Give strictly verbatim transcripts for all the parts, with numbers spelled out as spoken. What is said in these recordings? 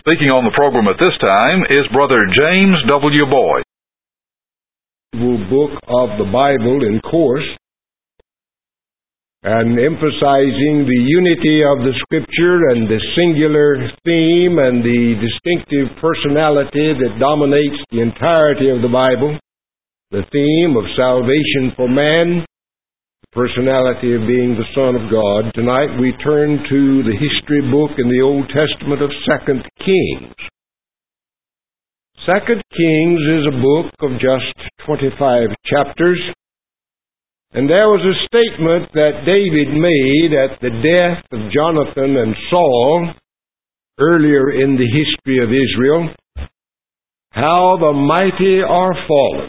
Speaking on the program at this time is Brother James W. Boyd. Book of the Bible in course, and emphasizing the unity of the Scripture and the singular theme and the distinctive personality that dominates the entirety of the Bible, the theme of salvation for man, the personality of being the Son of God. Tonight we turn to the history book in the Old Testament of Second Kings. Second Kings is a book of just twenty-five chapters, and there was a statement that David made at the death of Jonathan and Saul earlier in the history of Israel, how the mighty are fallen.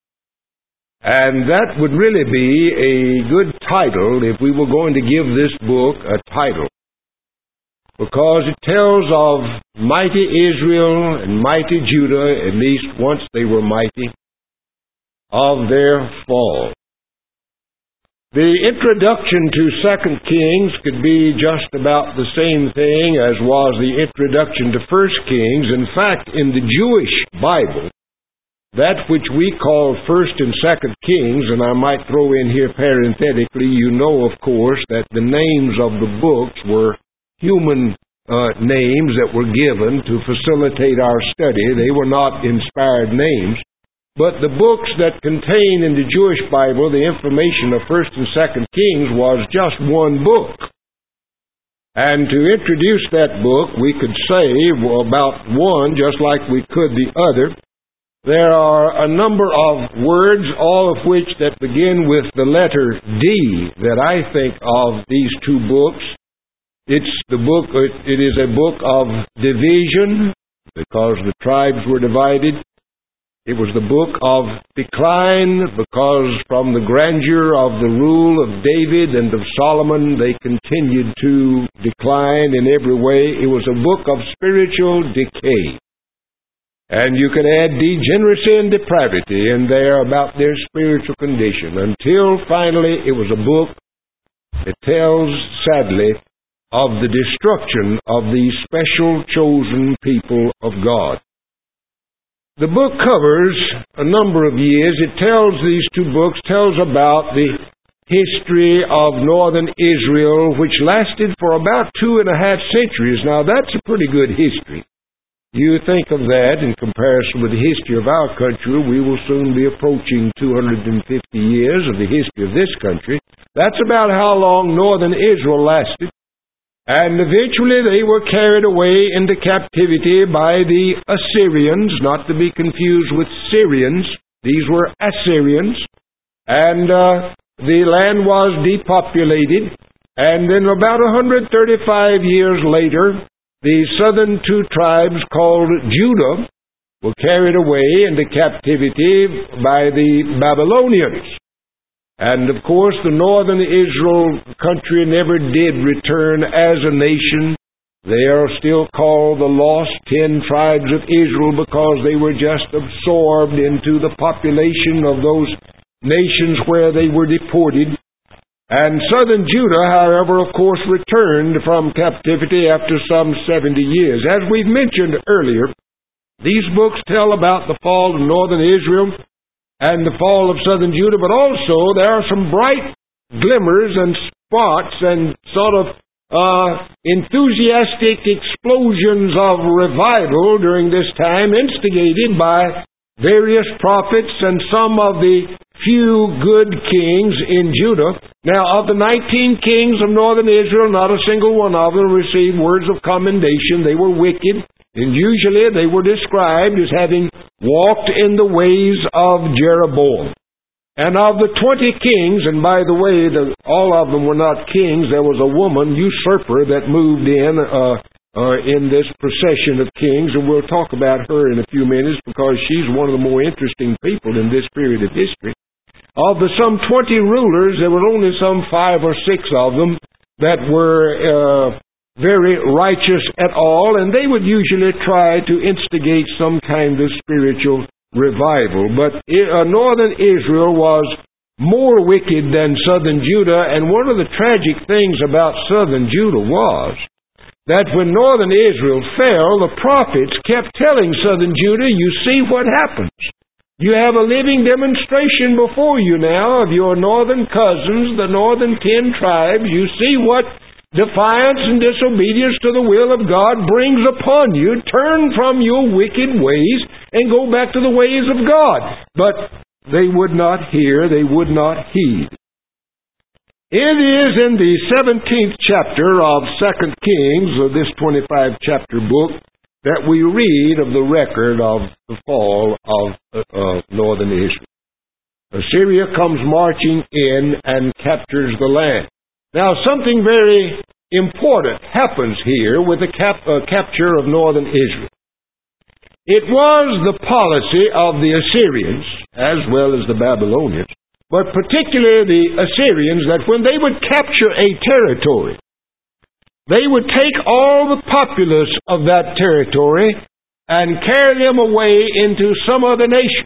And that would really be a good title if we were going to give this book a title, because it tells of mighty Israel and mighty Judah, at least once they were mighty, of their fall. The introduction to Second Kings could be just about the same thing as was the introduction to First Kings. In fact, in the Jewish Bible, that which we call First and Second Kings, and I might throw in here parenthetically, you know, of course, that the names of the books were human uh, names that were given to facilitate our study. They were not inspired names. But the books that contain in the Jewish Bible the information of First and Second Kings was just one book. And to introduce that book, we could say well, about one, just like we could the other. There are a number of words, all of which that begin with the letter D, that I think of these two books. It's the book, it is a book of division, because the tribes were divided. It was the book of decline, because from the grandeur of the rule of David and of Solomon, they continued to decline in every way. It was a book of spiritual decay. And you could add degeneracy and depravity in there about their spiritual condition, until finally it was a book that tells, sadly, of the destruction of these special chosen people of God. The book covers a number of years. It tells, these two books, tells about the history of northern Israel, which lasted for about two and a half centuries. Now, that's a pretty good history. You think of that in comparison with the history of our country, we will soon be approaching two hundred fifty years of the history of this country. That's about how long northern Israel lasted. And eventually they were carried away into captivity by the Assyrians, not to be confused with Syrians. These were Assyrians. And uh, the land was depopulated. And then about one hundred thirty-five years later, the southern two tribes called Judah were carried away into captivity by the Babylonians. And of course, the northern Israel country never did return as a nation. They are still called the lost ten tribes of Israel, because they were just absorbed into the population of those nations where they were deported. And southern Judah, however, of course, returned from captivity after some seventy years. As we've mentioned earlier, these books tell about the fall of northern Israel and the fall of southern Judah, but also there are some bright glimmers and spots and sort of uh, enthusiastic explosions of revival during this time, instigated by various prophets and some of the few good kings in Judah. Now, of the nineteen kings of northern Israel, not a single one of them received words of commendation. They were wicked, and usually they were described as having walked in the ways of Jeroboam. And of the twenty kings, and by the way, the, all of them were not kings, there was a woman, usurper, that moved in uh, uh, in this procession of kings, and we'll talk about her in a few minutes, because she's one of the more interesting people in this period of history. Of the some twenty rulers, there were only some five or six of them that were uh, very righteous at all, and they would usually try to instigate some kind of spiritual revival. But uh, northern Israel was more wicked than southern Judah, and one of the tragic things about southern Judah was that when northern Israel fell, the prophets kept telling southern Judah, you see what happens. You have a living demonstration before you now of your northern cousins, the northern ten tribes. You see what defiance and disobedience to the will of God brings upon you. Turn from your wicked ways and go back to the ways of God. But they would not hear, they would not heed. It is in the seventeenth chapter of Second Kings, of this twenty-five chapter book, that we read of the record of the fall of uh, northern Israel. Assyria comes marching in and captures the land. Now, something very important happens here with the cap- uh, capture of northern Israel. It was the policy of the Assyrians, as well as the Babylonians, but particularly the Assyrians, that when they would capture a territory, they would take all the populace of that territory and carry them away into some other nation.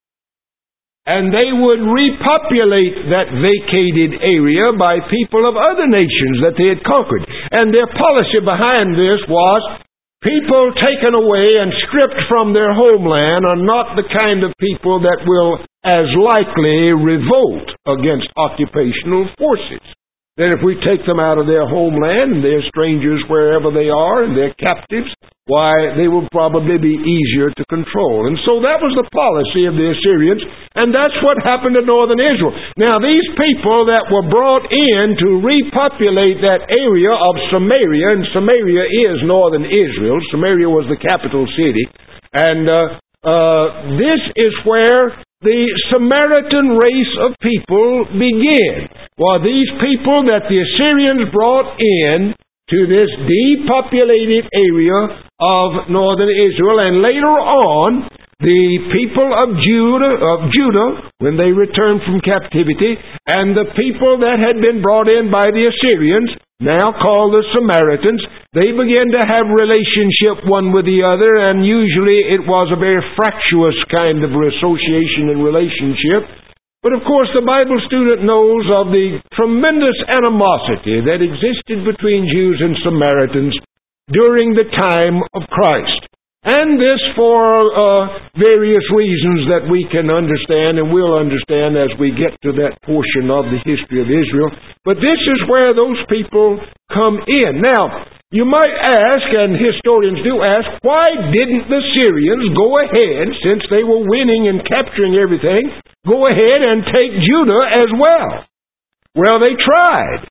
And they would repopulate that vacated area by people of other nations that they had conquered. And their policy behind this was, people taken away and stripped from their homeland are not the kind of people that will as likely revolt against occupational forces. That if we take them out of their homeland, and they're strangers wherever they are, and they're captives, why, they will probably be easier to control. And so that was the policy of the Assyrians, and that's what happened to northern Israel. Now, these people that were brought in to repopulate that area of Samaria, and Samaria is northern Israel. Samaria was the capital city. And uh, uh, this is where the Samaritan race of people begin. Well, these people that the Assyrians brought in to this depopulated area of northern Israel, and later on, the people of Judah, of Judah, when they returned from captivity, and the people that had been brought in by the Assyrians, now called the Samaritans, they began to have relationship one with the other, and usually it was a very fractious kind of association and relationship. But of course the Bible student knows of the tremendous animosity that existed between Jews and Samaritans during the time of Christ. And this for uh, various reasons that we can understand and will understand as we get to that portion of the history of Israel. But this is where those people come in. Now, you might ask, and historians do ask, why didn't the Syrians go ahead, since they were winning and capturing everything, go ahead and take Judah as well? Well, they tried.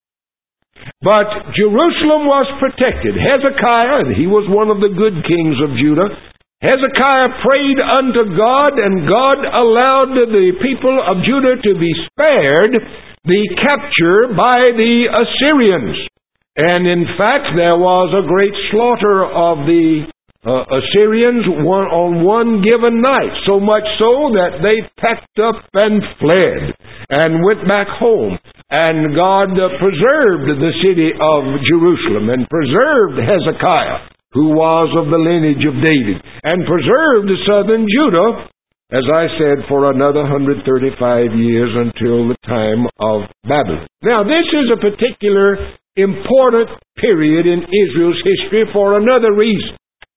But Jerusalem was protected. Hezekiah, he was one of the good kings of Judah. Hezekiah prayed unto God, and God allowed the people of Judah to be spared the capture by the Assyrians. And in fact, there was a great slaughter of the uh, Assyrians one, on one given night, so much so that they packed up and fled and went back home. And God uh, preserved the city of Jerusalem, and preserved Hezekiah, who was of the lineage of David, and preserved southern Judah, as I said, for another one hundred thirty-five years until the time of Babylon. Now, this is a particular important period in Israel's history for another reason.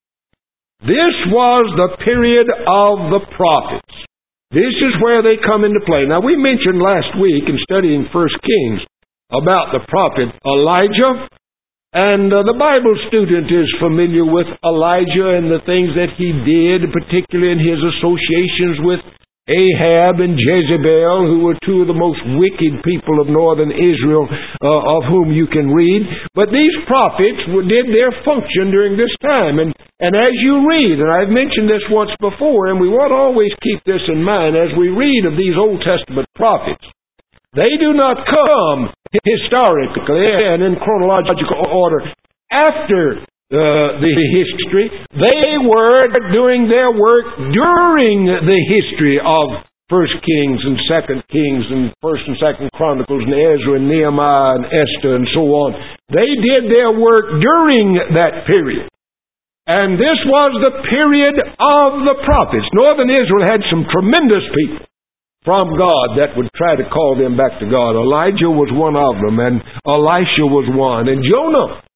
This was the period of the prophets. This is where they come into play. Now, we mentioned last week in studying First Kings about the prophet Elijah, and uh, the Bible student is familiar with Elijah and the things that he did, particularly in his associations with Ahab and Jezebel, who were two of the most wicked people of northern Israel, uh, of whom you can read. But these prophets did their function during this time. And, and as you read, and I've mentioned this once before, and we want to always keep this in mind as we read of these Old Testament prophets, they do not come historically and in chronological order after Uh, the history. They were doing their work during the history of First Kings and Second Kings and First and Second Chronicles and Ezra and Nehemiah and Esther and so on. They did their work during that period. And this was the period of the prophets. Northern Israel had some tremendous people from God that would try to call them back to God. Elijah was one of them, and Elisha was one, and Jonah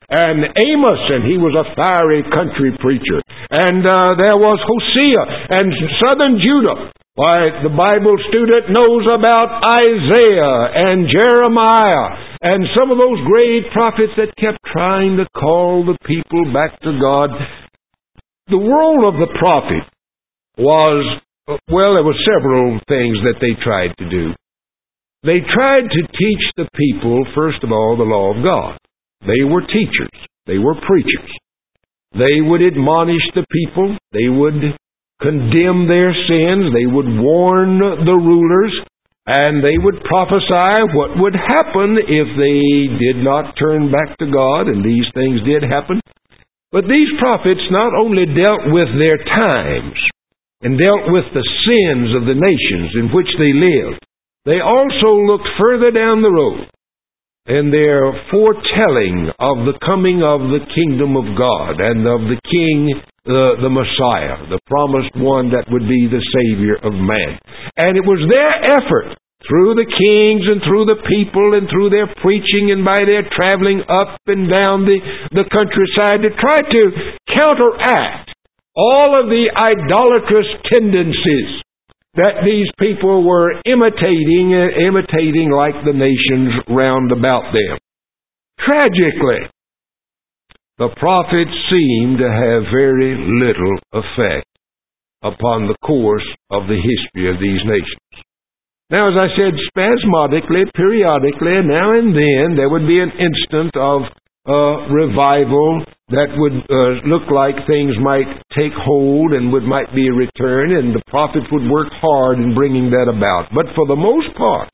and Amos, and he was a fiery country preacher. And uh, there was Hosea and southern Judah. Why, the Bible student knows about Isaiah and Jeremiah and some of those great prophets that kept trying to call the people back to God. The role of the prophet was, well, there were several things that they tried to do. They tried to teach the people, first of all, the law of God. They were teachers. They were preachers. They would admonish the people. They would condemn their sins. They would warn the rulers. And they would prophesy what would happen if they did not turn back to God. And these things did happen. But these prophets not only dealt with their times and dealt with the sins of the nations in which they lived, they also looked further down the road in their foretelling of the coming of the kingdom of God and of the King, uh, the Messiah, the promised one that would be the Savior of man. And it was their effort through the kings and through the people and through their preaching and by their traveling up and down the, the countryside to try to counteract all of the idolatrous tendencies that these people were imitating, uh, imitating like the nations round about them. Tragically, the prophets seem to have very little effect upon the course of the history of these nations. Now, as I said, spasmodically, periodically, now and then, there would be an instant of uh, revival that would uh, look like things might take hold and would might be a return, and the prophets would work hard in bringing that about. But for the most part,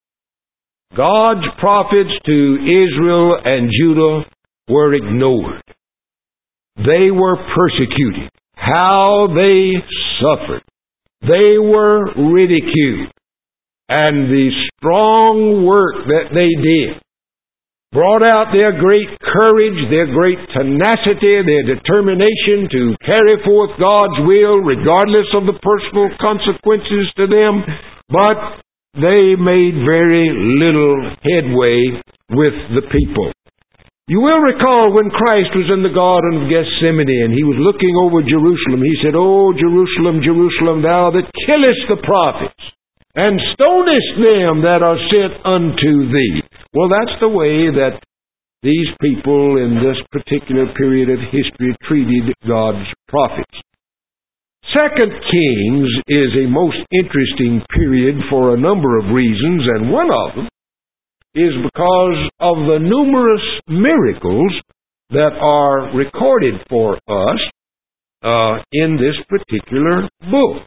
God's prophets to Israel and Judah were ignored. They were persecuted. How they suffered. They were ridiculed. And the strong work that they did brought out their great courage, their great tenacity, their determination to carry forth God's will regardless of the personal consequences to them, but they made very little headway with the people. You will recall when Christ was in the Garden of Gethsemane and he was looking over Jerusalem, he said, "O Jerusalem, Jerusalem, thou that killest the prophets, and stonest them that are sent unto thee." Well, that's the way that these people in this particular period of history treated God's prophets. Second Kings is a most interesting period for a number of reasons, and one of them is because of the numerous miracles that are recorded for us uh, in this particular book.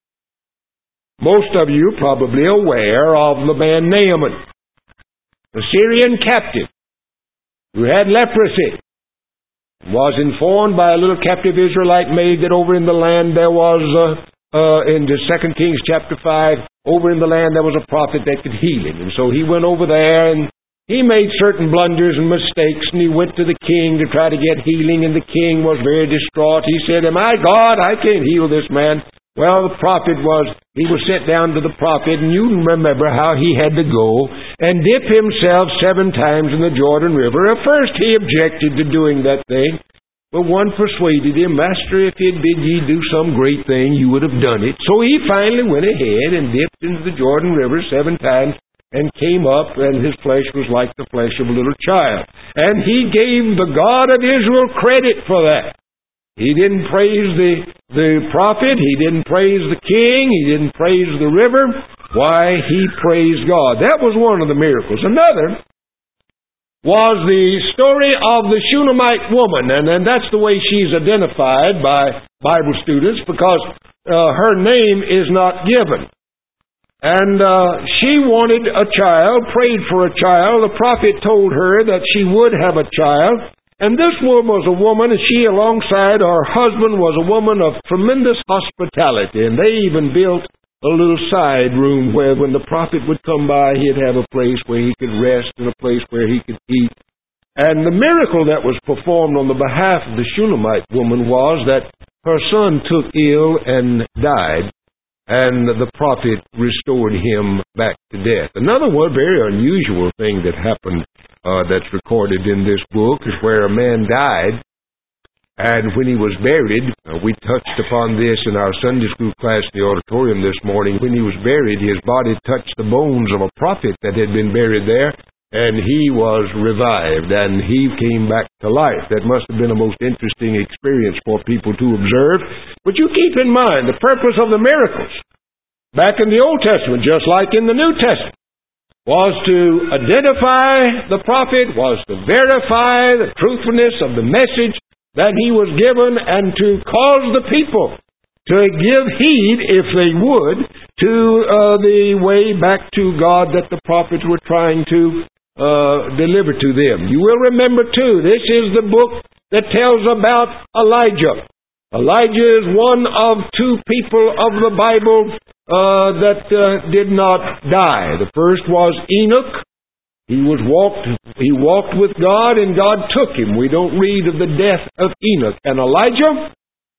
Most of you are probably aware of the man Naaman, the Syrian captive who had leprosy. Was informed by a little captive Israelite maid that over in the land there was, uh, uh, in the Second Kings chapter five, over in the land there was a prophet that could heal him. And so he went over there and he made certain blunders and mistakes, and he went to the king to try to get healing, and the king was very distraught. He said, "Am I God? I can't heal this man." Well, the prophet was, he was sent down to the prophet, and you remember how he had to go and dip himself seven times in the Jordan River. At first he objected to doing that thing, but one persuaded him, "Master, if it bid ye do some great thing, you would have done it." So he finally went ahead and dipped into the Jordan River seven times and came up, and his flesh was like the flesh of a little child. And he gave the God of Israel credit for that. He didn't praise the, the prophet. He didn't praise the king. He didn't praise the river. Why? He praised God. That was one of the miracles. Another was the story of the Shunammite woman. And, and that's the way she's identified by Bible students, because uh, her name is not given. And uh, she wanted a child, prayed for a child. The prophet told her that she would have a child. And this woman was a woman, and she alongside her husband was a woman of tremendous hospitality. And they even built a little side room where when the prophet would come by, he'd have a place where he could rest and a place where he could eat. And the miracle that was performed on the behalf of the Shunammite woman was that her son took ill and died. and the prophet restored him back to death. Another one, very unusual thing that happened uh, that's recorded in this book is where a man died, and when he was buried, uh, we touched upon this in our Sunday school class in the auditorium this morning. When he was buried, his body touched the bones of a prophet that had been buried there, and he was revived, and he came back to life. That must have been a most interesting experience for people to observe. But you keep in mind, the purpose of the miracles back in the Old Testament, just like in the New Testament, was to identify the prophet, was to verify the truthfulness of the message that he was given, and to cause the people to give heed, if they would, to uh, the way back to God that the prophets were trying to uh, deliver to them. You will remember, too, this is the book that tells about Elijah. Elijah is one of two people of the Bible uh, that uh, did not die. The first was Enoch. He was walked. He walked with God, and God took him. We don't read of the death of Enoch. And Elijah,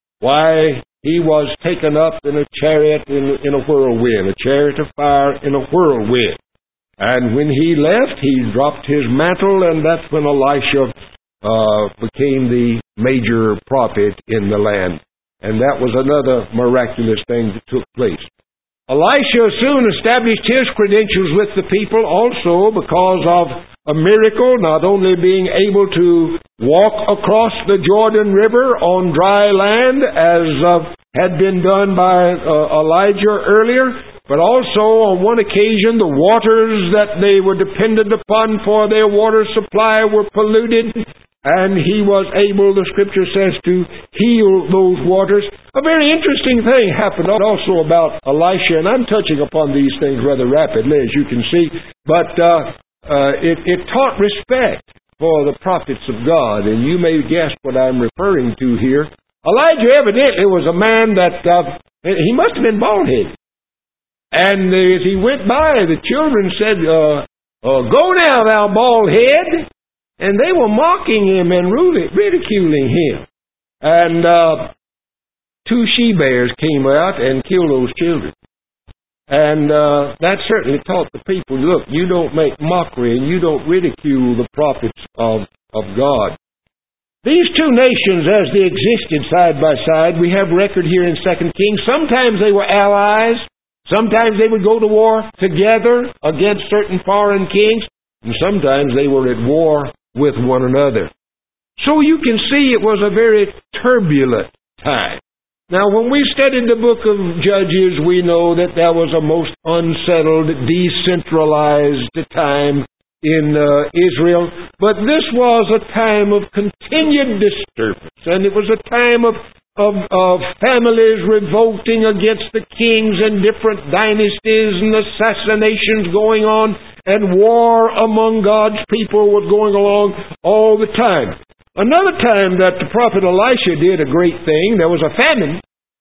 why, he was taken up in a chariot in, in a whirlwind, a chariot of fire in a whirlwind. And when he left, he dropped his mantle, and that's when Elisha uh, became the major prophet in the land. And that was another miraculous thing that took place. Elisha soon established his credentials with the people also because of a miracle, not only being able to walk across the Jordan River on dry land as uh, had been done by uh, Elijah earlier, but also on one occasion the waters that they were dependent upon for their water supply were polluted, and he was able, the Scripture says, to heal those waters. A very interesting thing happened also about Elisha, and I'm touching upon these things rather rapidly, as you can see, but uh, uh, it, it taught respect for the prophets of God, and you may guess what I'm referring to here. Elijah evidently was a man that, uh, he must have been bald-headed. And as he went by, the children said, uh, uh, "Go now, thou bald head." And they were mocking him and ridiculing him. And uh, two she-bears came out and killed those children. And uh, that certainly taught the people, look, you don't make mockery and you don't ridicule the prophets of, of God. These two nations, as they existed side by side, we have record here in Second Kings. Sometimes they were allies. Sometimes they would go to war together against certain foreign kings. And sometimes they were at war with one another. So you can see it was a very turbulent time. Now, when we studied the book of Judges, we know that that was a most unsettled, decentralized time in uh, Israel. But this was a time of continued disturbance, and it was a time of, of, of families revolting against the kings and different dynasties and assassinations going on, and war among God's people was going along all the time. Another time that the prophet Elisha did a great thing, there was a famine.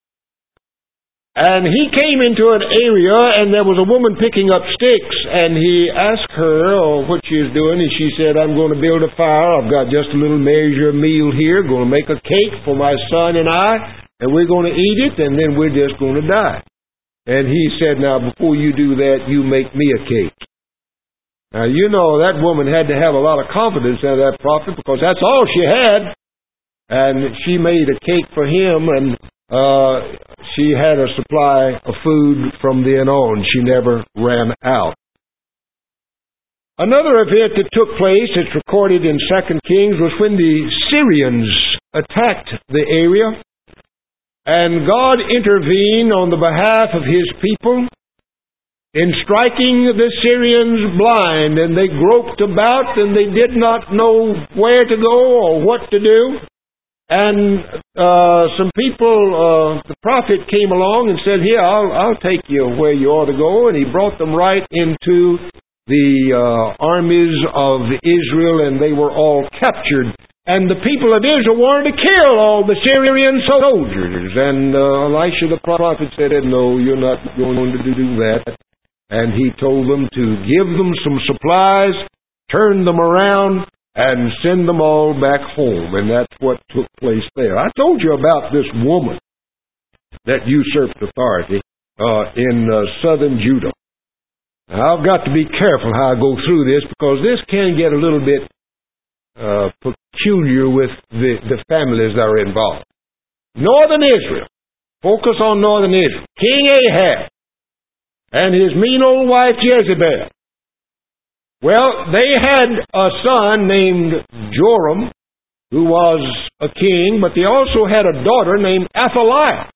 And he came into an area, and there was a woman picking up sticks, and he asked her oh, what she was doing, and she said, "I'm going to build a fire. I've got just a little measure of meal here, going to make a cake for my son and I, and we're going to eat it, and then we're just going to die." And he said, "Now, before you do that, you make me a cake." Now, you know, that woman had to have a lot of confidence in that prophet because that's all she had. And she made a cake for him, and uh, she had a supply of food from then on. She never ran out. Another event that took place, it's recorded in Second Kings, was when the Syrians attacked the area. And God intervened on the behalf of His people in striking the Syrians blind, and they groped about, and they did not know where to go or what to do. And uh, some people, uh, the prophet came along and said, "Here, I'll, I'll take you where you ought to go." And he brought them right into the uh, armies of Israel, and they were all captured. And the people of Israel wanted to kill all the Syrian soldiers. And uh, Elisha the prophet said, "No, you're not going to do that." And he told them to give them some supplies, turn them around, and send them all back home. And that's what took place there. I told you about this woman that usurped authority. uh, in uh, southern Judah. Now, I've got to be careful how I go through this because this can get a little bit uh, peculiar with the, the families that are involved. Northern Israel. Focus on northern Israel. King Ahab and his mean old wife Jezebel. Well, they had a son named Joram who was a king, but they also had a daughter named Athaliah.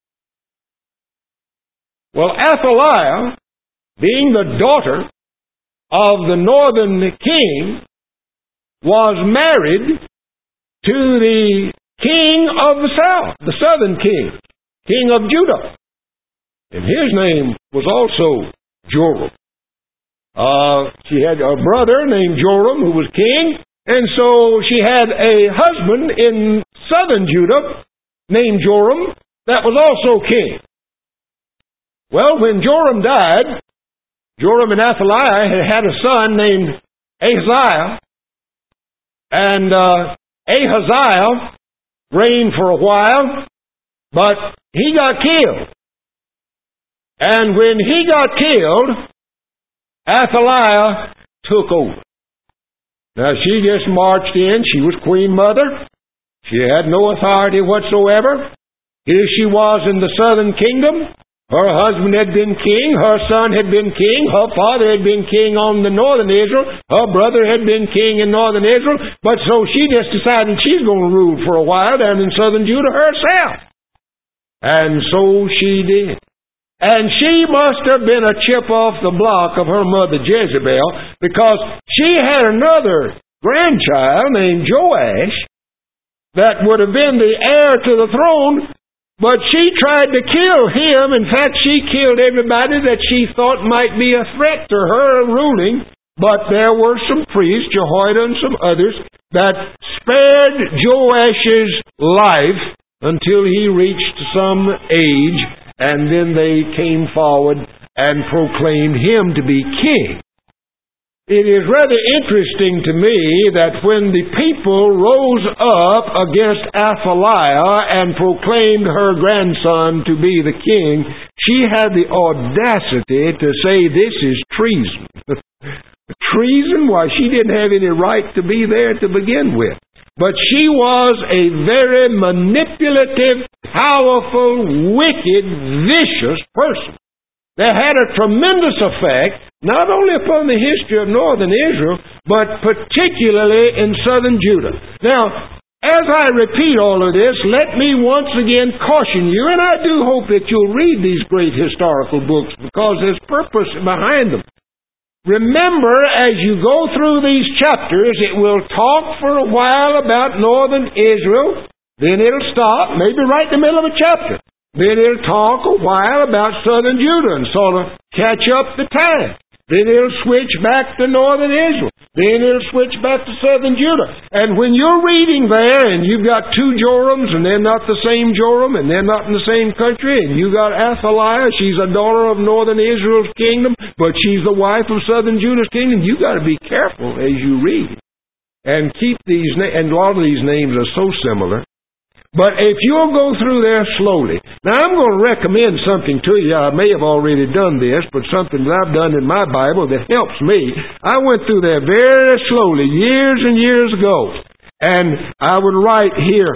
Well, Athaliah, being the daughter of the northern king, was married to the king of the south, the southern king, king of Judah. And his name was also Joram. Uh, she had a brother named Joram who was king, and so she had a husband in southern Judah named Joram that was also king. Well, when Joram died, Joram and Athaliah had had a son named Ahaziah, and uh, Ahaziah reigned for a while, but he got killed. And when he got killed, Athaliah took over. Now, she just marched in. She was queen mother. She had no authority whatsoever. Here she was in the southern kingdom. Her husband had been king. Her son had been king. Her father had been king on the northern Israel. Her brother had been king in northern Israel. But so she just decided she's going to rule for a while down in southern Judah herself. And so she did. And she must have been a chip off the block of her mother Jezebel, because she had another grandchild named Joash that would have been the heir to the throne, but she tried to kill him. In fact, she killed everybody that she thought might be a threat to her ruling. But there were some priests, Jehoiada and some others, that spared Joash's life until he reached some age, and then they came forward and proclaimed him to be king. It is rather interesting to me that when the people rose up against Athaliah and proclaimed her grandson to be the king, she had the audacity to say this is treason. Treason? Why, she didn't have any right to be there to begin with. But she was a very manipulative, powerful, wicked, vicious person that had a tremendous effect, not only upon the history of northern Israel, but particularly in southern Judah. Now, as I repeat all of this, let me once again caution you, and I do hope that you'll read these great historical books because there's purpose behind them. Remember, as you go through these chapters, it will talk for a while about northern Israel, then it'll stop, maybe right in the middle of a chapter. Then it'll talk a while about southern Judah and sort of catch up the time. Then it'll switch back to northern Israel. Then it'll switch back to southern Judah. And when you're reading there, and you've got two Jorams, and they're not the same Joram, and they're not in the same country, and you've got Athaliah, she's a daughter of northern Israel's kingdom, but she's the wife of southern Judah's kingdom, you've got to be careful as you read. And keep these, na- and a lot of these names are so similar. But if you'll go through there slowly. Now, I'm going to recommend something to you. I may have already done this, but something that I've done in my Bible that helps me. I went through there very slowly, years and years ago. And I would write here,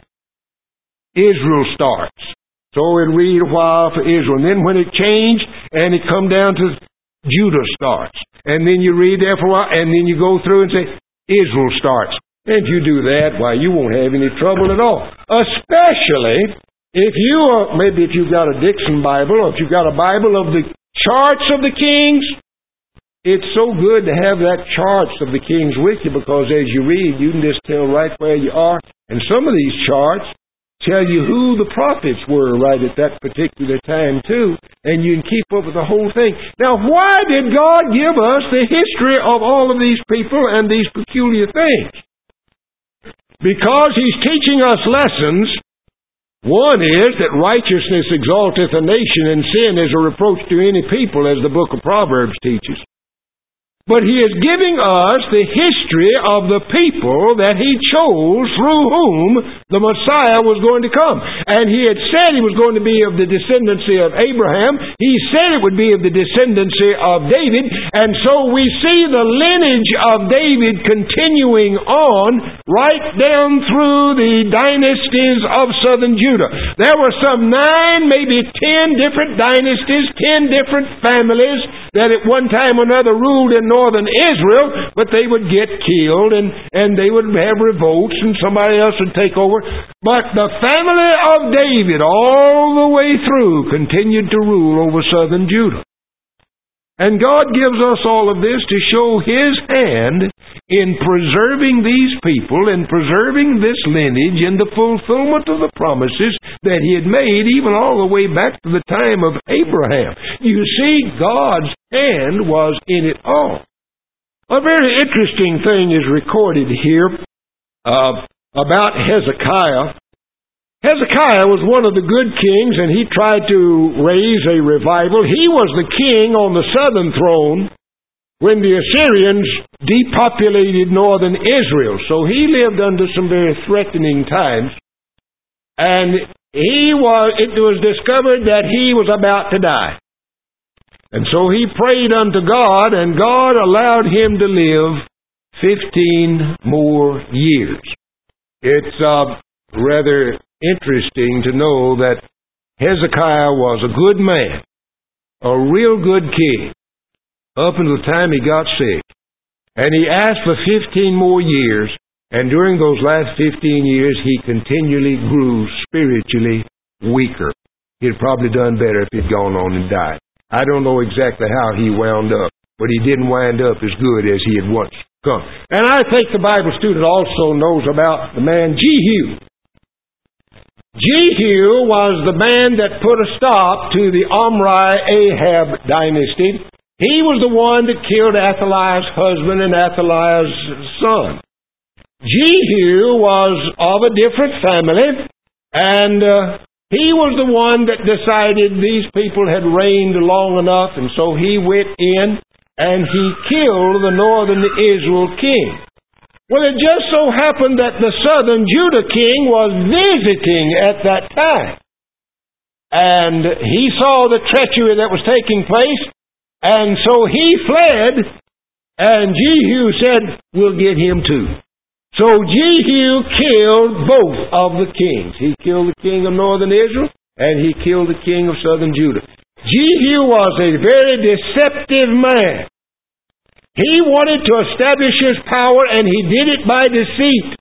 Israel starts. So I'd read a while for Israel. And then when it changed, and it come down to Judah starts. And then you read there for a while, and then you go through and say, Israel starts. And if you do that, why, you won't have any trouble at all. Especially if you are, maybe if you've got a Dixon Bible, or if you've got a Bible of the charts of the kings, it's so good to have that charts of the kings with you, because as you read, you can just tell right where you are. And some of these charts tell you who the prophets were right at that particular time too, and you can keep up with the whole thing. Now, why did God give us the history of all of these people and these peculiar things? Because He's teaching us lessons. One is that righteousness exalteth a nation, and sin is a reproach to any people, as the book of Proverbs teaches. but He is giving us the history of the people that He chose through whom the Messiah was going to come. And He had said He was going to be of the descendancy of Abraham. He said it would be of the descendancy of David. And so we see the lineage of David continuing on right down through the dynasties of southern Judah. There were some nine, maybe ten different dynasties, ten different families that at one time or another ruled in northern Israel, but they would get killed and, and they would have revolts and somebody else would take over. But the family of David all the way through continued to rule over southern Judah. And God gives us all of this to show His hand in preserving these people and preserving this lineage in the fulfillment of the promises that He had made even all the way back to the time of Abraham. You see, God's hand was in it all. A very interesting thing is recorded here uh, about Hezekiah. Hezekiah was one of the good kings, and he tried to raise a revival. He was the king on the southern throne when the Assyrians depopulated northern Israel. So he lived under some very threatening times. And he was, it was discovered that he was about to die. And so he prayed unto God, and God allowed him to live fifteen more years. It's uh, rather interesting to know that Hezekiah was a good man, a real good king, up until the time he got sick. And he asked for fifteen more years, and during those last fifteen years, he continually grew spiritually weaker. He'd probably done better if he'd gone on and died. I don't know exactly how he wound up, but he didn't wind up as good as he had once come. And I think the Bible student also knows about the man Jehu. Jehu was the man that put a stop to the Omri-Ahab dynasty. He was the one that killed Athaliah's husband and Athaliah's son. Jehu was of a different family, and uh, he was the one that decided these people had reigned long enough, and so he went in and he killed the northern Israel king. Well, it just so happened that the southern Judah king was visiting at that time. And he saw the treachery that was taking place, and so he fled, and Jehu said, we'll get him too. So Jehu killed both of the kings. He killed the king of northern Israel, and he killed the king of southern Judah. Jehu was a very deceptive man. He wanted to establish his power, and he did it by deceit.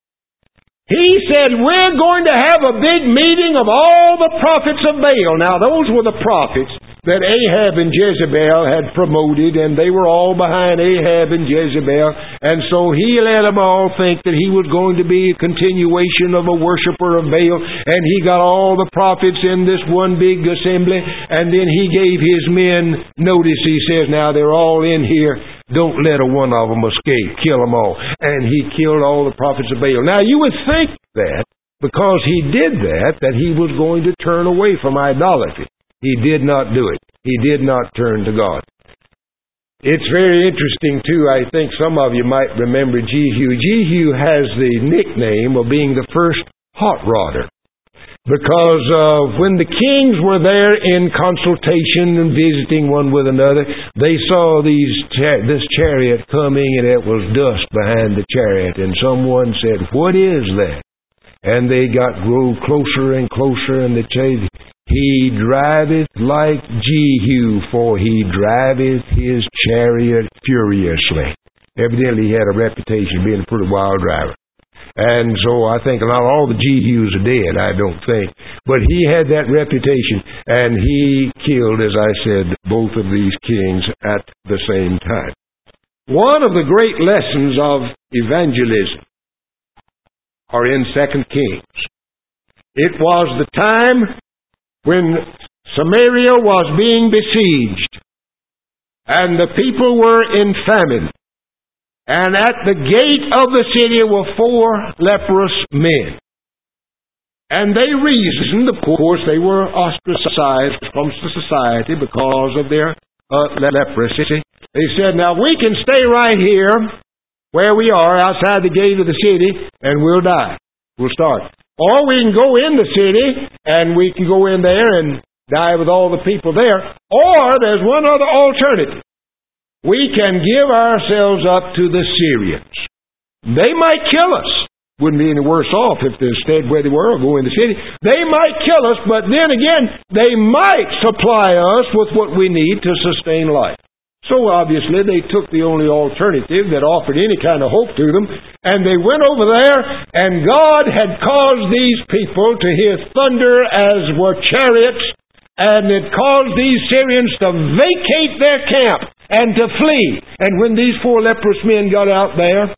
He said, we're going to have a big meeting of all the prophets of Baal. Now, those were the prophets that Ahab and Jezebel had promoted, and they were all behind Ahab and Jezebel. And so he let them all think that he was going to be a continuation of a worshiper of Baal. And he got all the prophets in this one big assembly, and then he gave his men notice. He says, now they're all in here. Don't let a one of them escape. Kill them all. And he killed all the prophets of Baal. Now you would think that because he did that, that he was going to turn away from idolatry. He did not do it. He did not turn to God. It's very interesting, too. I think some of you might remember Jehu. Jehu has the nickname of being the first hot rodder. Because uh, when the kings were there in consultation and visiting one with another, they saw these cha- this chariot coming, and it was dust behind the chariot. And someone said, what is that? And they got grow closer and closer, and they said, he driveth like Jehu, for he driveth his chariot furiously. Evidently he had a reputation of being a pretty wild driver. And so I think not all the Jehus are dead, I don't think. But he had that reputation, and he killed, as I said, both of these kings at the same time. One of the great lessons of evangelism are in Second Kings. It was the time when Samaria was being besieged, and the people were in famine. And at the gate of the city were four leprous men. And they reasoned, of course, they were ostracized from society because of their uh, leprosy. They said, now we can stay right here where we are outside the gate of the city and we'll die. We'll starve. Or we can go in the city and we can go in there and die with all the people there. Or there's one other alternative. We can give ourselves up to the Syrians. They might kill us. Wouldn't be any worse off if they stayed where they were or go in the city. They might kill us, but then again, they might supply us with what we need to sustain life. So obviously they took the only alternative that offered any kind of hope to them, and they went over there, and God had caused these people to hear thunder as were chariots, and it caused these Syrians to vacate their camp and to flee. And when these four leprous men got out there,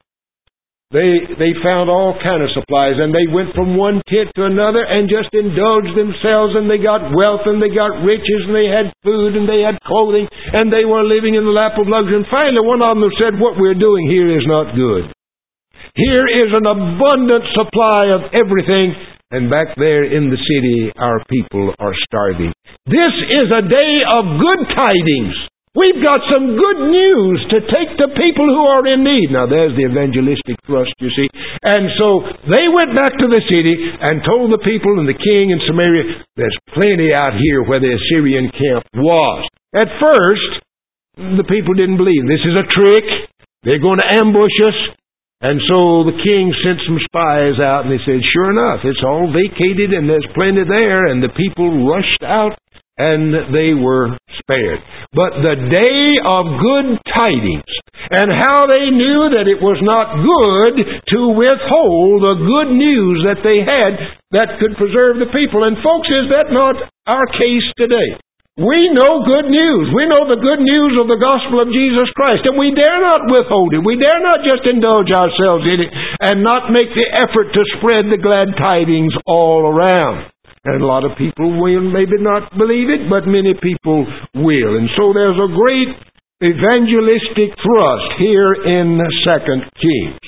They they found all kind of supplies, and they went from one tent to another and just indulged themselves, and they got wealth, and they got riches, and they had food, and they had clothing, and they were living in the lap of luxury. And finally one of them said, what we're doing here is not good. Here is an abundant supply of everything, and back there in the city our people are starving. This is a day of good tidings. We've got some good news to take to people who are in need. Now, there's the evangelistic thrust, you see. And so they went back to the city and told the people and the king in Samaria, there's plenty out here where the Assyrian camp was. At first, the people didn't believe. This is a trick. They're going to ambush us. And so the king sent some spies out, and they said, sure enough, it's all vacated and there's plenty there. And the people rushed out, and they were spared. But the day of good tidings, and how they knew that it was not good to withhold the good news that they had that could preserve the people. And folks, is that not our case today? We know good news. We know the good news of the gospel of Jesus Christ, and we dare not withhold it. We dare not just indulge ourselves in it and not make the effort to spread the glad tidings all around. And a lot of people will maybe not believe it, but many people will. And so there's a great evangelistic thrust here in Second Kings.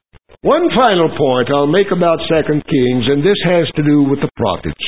One final point I'll make about Second Kings, and this has to do with the prophets.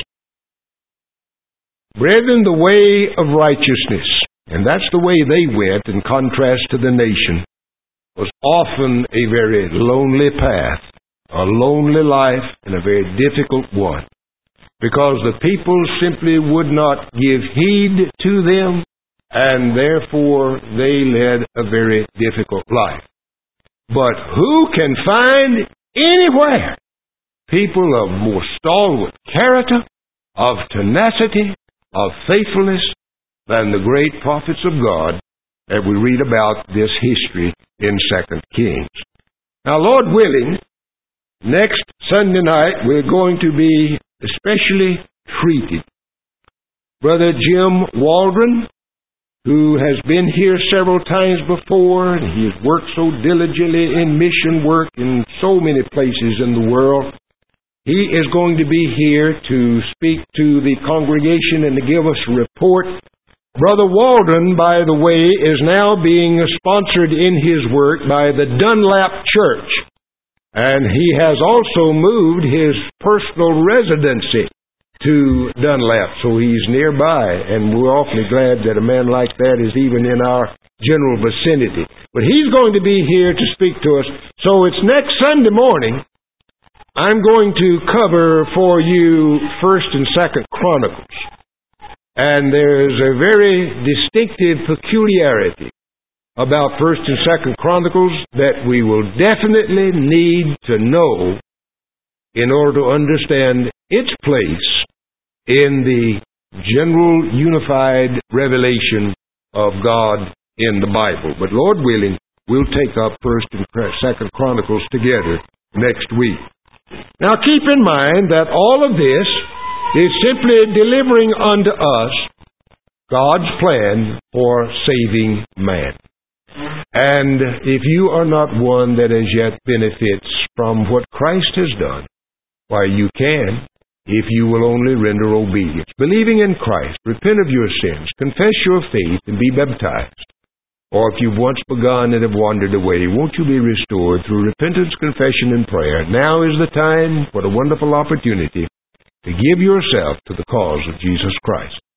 Brethren, the way of righteousness, and that's the way they went in contrast to the nation, was often a very lonely path, a lonely life, and a very difficult one. Because the people simply would not give heed to them, and therefore they led a very difficult life. But who can find anywhere people of more stalwart character, of tenacity, of faithfulness, than the great prophets of God that we read about this history in Second Kings? Now, Lord willing, next Sunday night we're going to be especially treated. Brother Jim Waldron, who has been here several times before, and he has worked so diligently in mission work in so many places in the world, he is going to be here to speak to the congregation and to give us a report. Brother Waldron, by the way, is now being sponsored in his work by the Dunlap Church. And he has also moved his personal residency to Dunlap, so he's nearby, and we're awfully glad that a man like that is even in our general vicinity. But he's going to be here to speak to us. So it's next Sunday morning. I'm going to cover for you First and Second Chronicles. And there's a very distinctive peculiarity about First and Second Chronicles that we will definitely need to know in order to understand its place in the general unified revelation of God in the Bible. But Lord willing, we'll take up First and Second Chronicles together next week. Now keep in mind that all of this is simply delivering unto us God's plan for saving man. And if you are not one that as yet benefits from what Christ has done, why you can, if you will only render obedience. Believing in Christ, repent of your sins, confess your faith, and be baptized. Or if you've once begun and have wandered away, won't you be restored through repentance, confession, and prayer? Now is the time, what a wonderful opportunity, to give yourself to the cause of Jesus Christ.